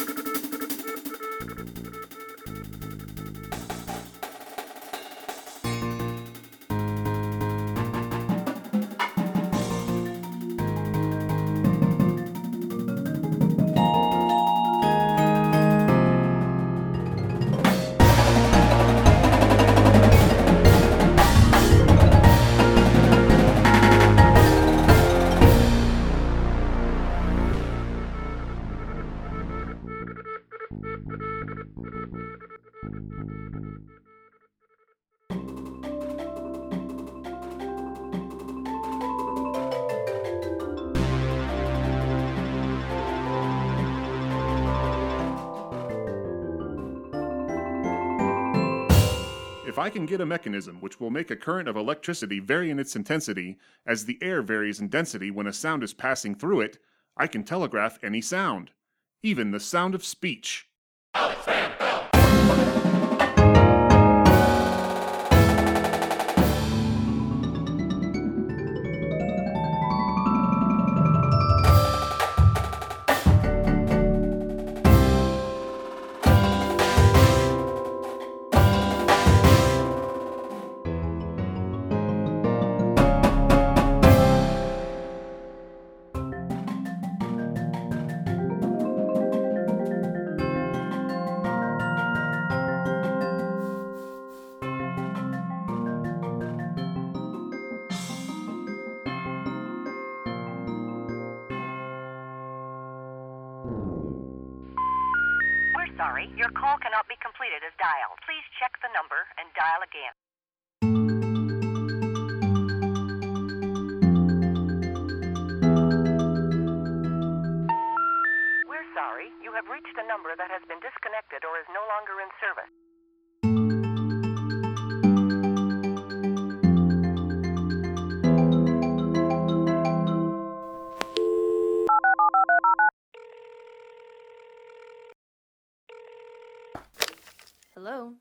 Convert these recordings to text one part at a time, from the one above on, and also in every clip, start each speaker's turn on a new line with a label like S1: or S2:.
S1: If I can get a mechanism which will make a current of electricity vary in its intensity as the air varies in density when a sound is passing through it, I can telegraph any sound, even the sound of speech. Alex Van Pelt.
S2: Sorry, your call cannot be completed as dialed. Please check the number and dial again. We're sorry, you have reached a number that has been disconnected or is no longer in service.
S3: Hello?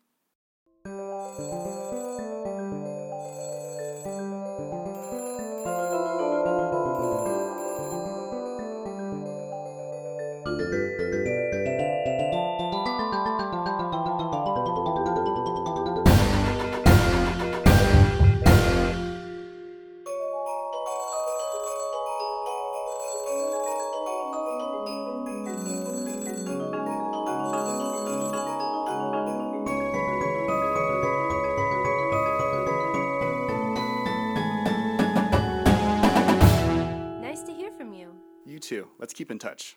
S4: You too. Let's keep in touch.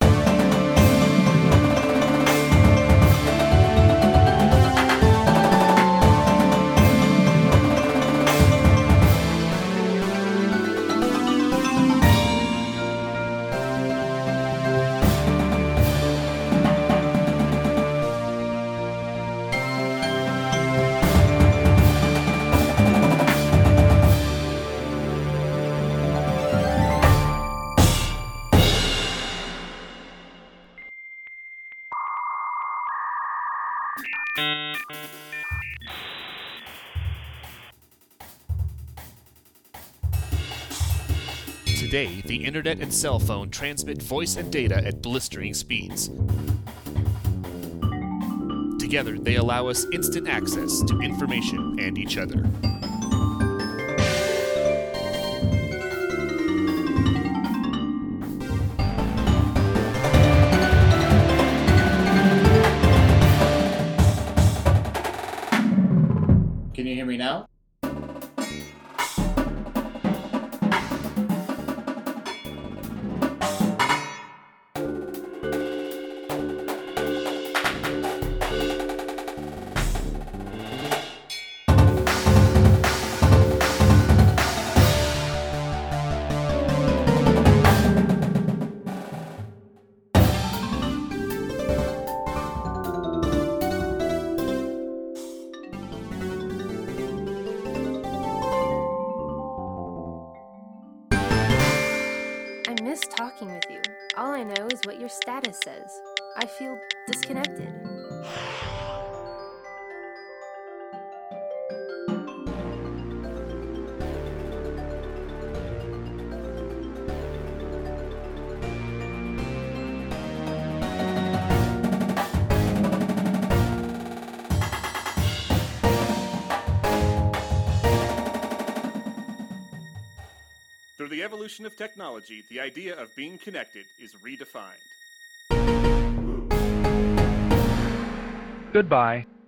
S5: Today, the internet and cell phone transmit voice and data at blistering speeds. Together, they allow us instant access to information and each other.
S6: Can you hear me now?
S3: Talking with you. All I know is what your status says. I feel disconnected.
S1: the evolution of technology, the idea of being connected is redefined.
S6: Goodbye.